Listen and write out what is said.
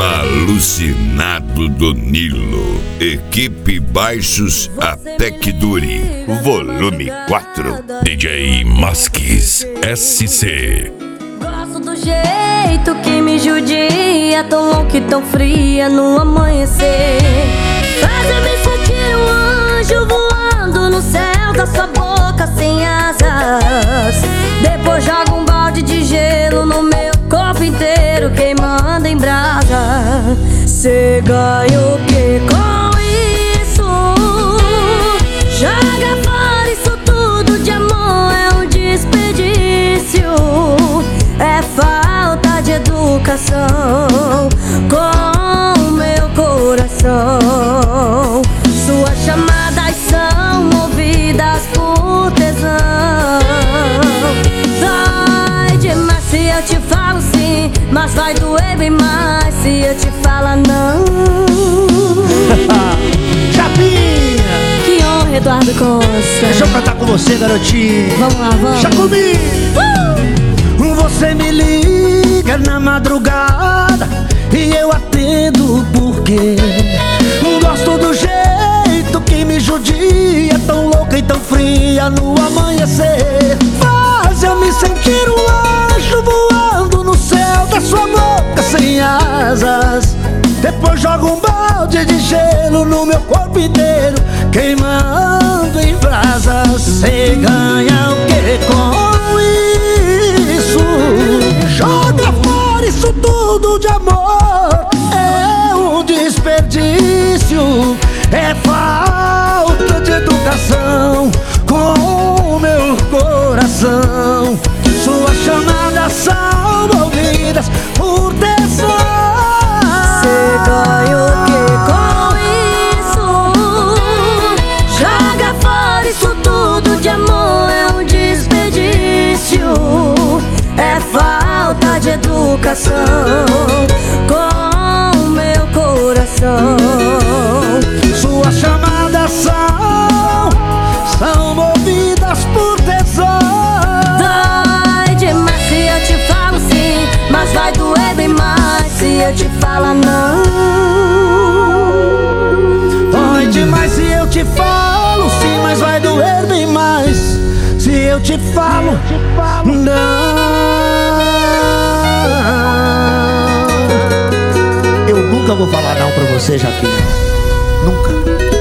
Programa Alucinado do Nilo. Equipe Baixos até que dure. Volume 4. DJ Masques SC. Gosto do jeito que me judia, tão louca e tão fria no amanhecer. Faz eu me sentir um anjo voando no céu da sua boca sem asas. Depois joga um balde de gelo no meu corpo inteiro, queimando em brasa. Cê ganha o que com isso? Joga fora isso tudo de amor, é um desperdício. É falta de educação com o meu coração. Suas chamadas são movidas por tesão. Dói demais se eu te falo sim, mas vai doer bem mais se eu te falar não. Chapinha! Que honra, Eduardo Costa. Deixa eu cantar com você, garotinho. Vamos lá, vamos. Já comigo! Você me liga na madrugada e eu atendo porque gosto do jeito que me judia, tão louca e tão fria no amanhecer. Faz eu me sentir um anjo voando no céu da sua boca sem asas. Depois joga um balde de gelo no meu corpo inteiro, queimando em brasas. Cê ganha o que com isso? Joga fora isso tudo de amor, é um desperdício. É falta de educação com o meu coração. Suas chamadas são ouvidas por tesão. Cê ganha o que com isso? Joga fora isso tudo de amor, é um desperdício. É falta de educação com o meu coração. Suas chamadas são movidas por tesão. Dói demais se eu te falo sim, mas vai doer bem mais se eu te falar não. Dói demais se eu te falo sim, mas vai doer bem mais se eu te falo não. Eu nunca vou falar não pra você, Japinha. Nunca.